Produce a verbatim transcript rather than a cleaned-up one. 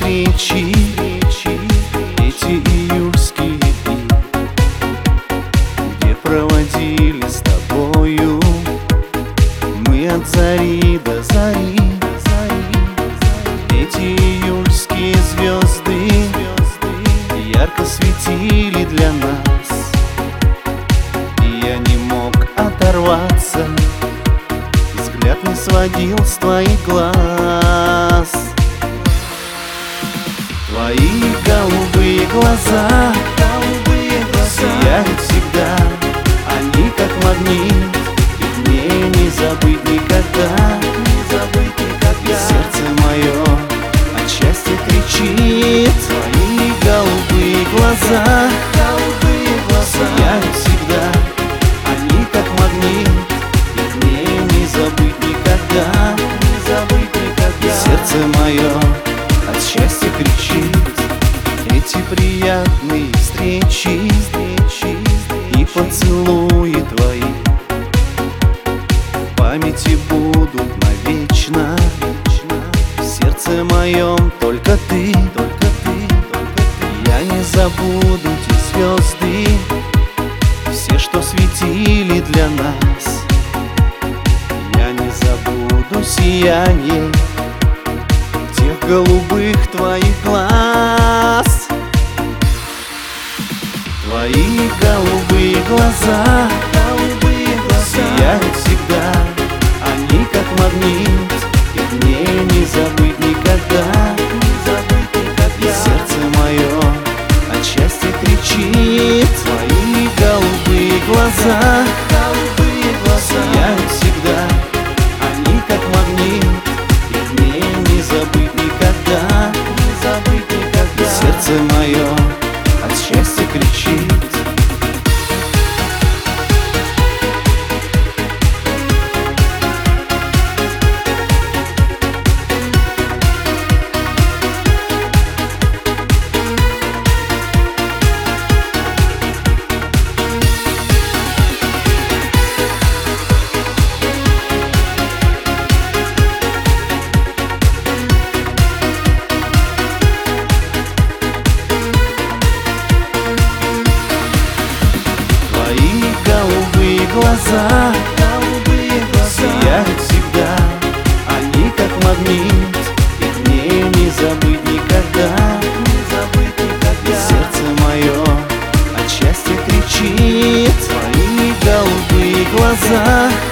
встречи, эти июльские дни, где проводили с тобою мы от зари до зари. Эти июльские звезды ярко светили для нас, и я не мог оторваться, взгляд не сводил с твоих глаз. Твои голубые глаза сияют всегда, они как магнит, их мне не забыть никогда. Сердце мое от счастья кричит. Твои голубые глаза сияют всегда, они как магнит, их мне не забыть никогда. Сердце мое от счастья кричит. Эти приятные встречи и поцелуи твои в памяти будут навечно. В сердце моем только ты, только ты, только ты. Я не забуду те звезды, все, что светили для нас. Я не забуду сияние тех голубых твоих глаз. Твои голубые глаза сияют всегда, они как магнит, их мне не забыть никогда. Сердце мое от счастья кричит. Твои голубые глаза сияют всегда, они как магнит, их мне не забыть никогда. Сердце мое от счастья кричит. Глаза сияют всегда, они как магнит, их мне не забыть никогда. Сердце мое от счастья кричит. Твои голубые глаза